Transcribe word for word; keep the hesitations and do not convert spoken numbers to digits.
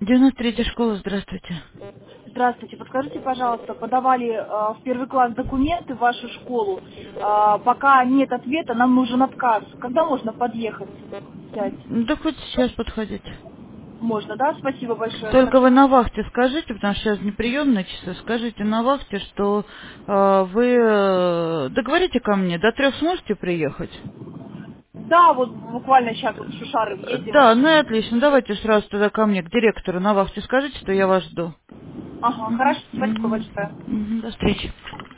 девяносто третья школа, здравствуйте. Здравствуйте. Подскажите, пожалуйста, подавали э, в первый класс документы в вашу школу. Э, пока нет ответа, нам нужен отказ. Когда можно подъехать? Взять? Ну, да хоть сейчас подходите. Можно, да? Спасибо большое. Только вы Хорошо. на вахте скажите, потому что сейчас неприемные часы, скажите на вахте, что э, вы э, договорите ко мне, до трех сможете приехать? Да, вот буквально сейчас вот в Шушары Э, Да, ну и едем. отлично, давайте сразу тогда ко мне, к директору на вахте скажите, что я вас жду. Ага, Мгм, хорошо. Спасибо мгм, большое. мгм, до встречи.